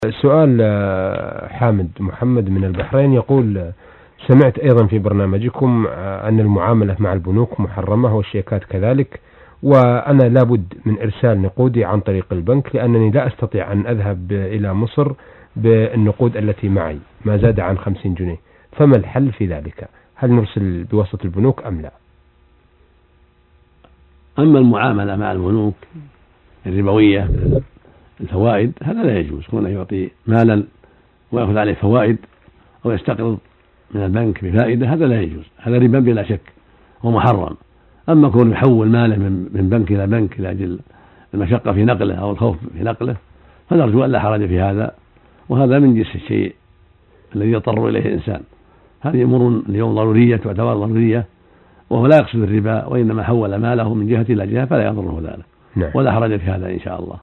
سؤال حامد محمد من البحرين يقول: سمعت أيضا في برنامجكم أن المعاملة مع البنوك محرمة والشيكات كذلك، وأنا لابد من إرسال نقودي عن طريق البنك لأنني لا أستطيع أن أذهب إلى مصر بالنقود التي معي ما زاد عن 50 جنيه، فما الحل في ذلك؟ هل نرسل بواسطة البنوك أم لا؟ أما المعاملة مع البنوك الربوية الفوائد هذا لا يجوز، كونه يعطي مالا ويأخذ عليه فوائد أو يستقرض من البنك بفائدة هذا لا يجوز، هذا ربا بلا شك ومحرم. أما كون يحول ماله من بنك إلى بنك لأجل المشقة في نقله أو الخوف في نقله فنرجو أن لا حرج في هذا، وهذا من جنس الشيء الذي يضطر إليه الإنسان. هذه أمور اليوم ضرورية تعتبر ضرورية، وهو لا يقصد الربا وإنما حول ماله من جهة إلى جهة فلا يضره ذلك. ولا حرج في هذا إن شاء الله.